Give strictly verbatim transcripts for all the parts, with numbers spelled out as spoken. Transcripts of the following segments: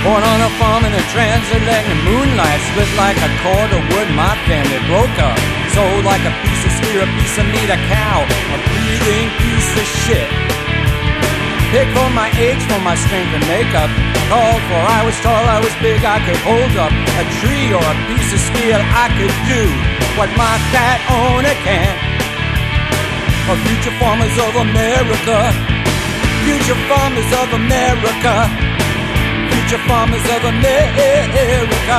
Born on a farm in a transatlantic moonlight, split like a cord of wood, my family broke up. Sold like a piece of steer, a piece of meat, a cow, a breathing piece of shit. Picked for my age, for my strength and makeup. Called for I was tall, I was big, I could hold up a tree or a piece of steel. I could do what my fat owner can't. For future farmers of America, future farmers of America, future farmers of America.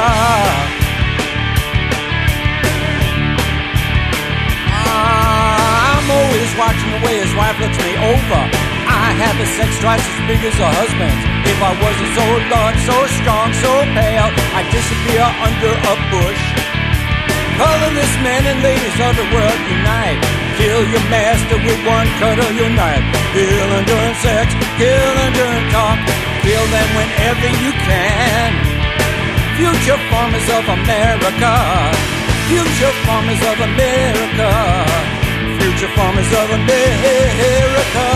I'm always watching the way his wife looks me over. I have a sex twice as big as her husband's. If I wasn't so large, so strong, so pale, I'd disappear under a bush. Colorless men and ladies of the world unite. Kill your master with one cut of your knife. Kill and during sex, kill and during talk. Kill them whenever you can. Future farmers of America, future farmers of America, future farmers of America.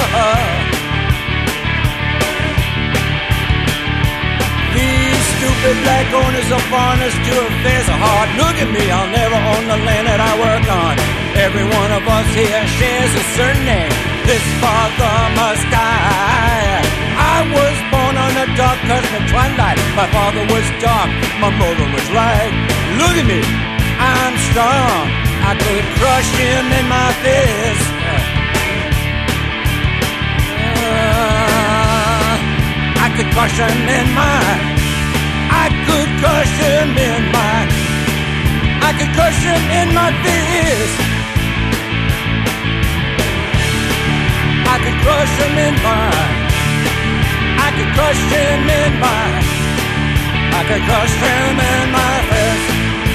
These stupid black owners of foreigners to affairs are hard. Look at me, I'll never own the land that I work on. Every one of us here shares a certain name. This father must die. I was born on a dark cosmic twilight. My father was dark, my mother was light. Look at me, I'm strong. I could crush him in my fist. Uh, I could crush him in my. I could crush him in my. I could crush him in my fist. I could crush him in my. I could crush him in my. I could crush him in my fist.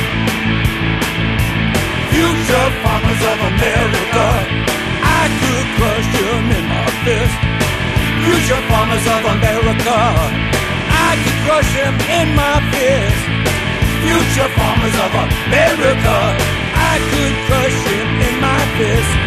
Future farmers of America, I could crush him in my fist. Future farmers of America, I could crush him in my fist. Future farmers of America, I could crush him in my fist.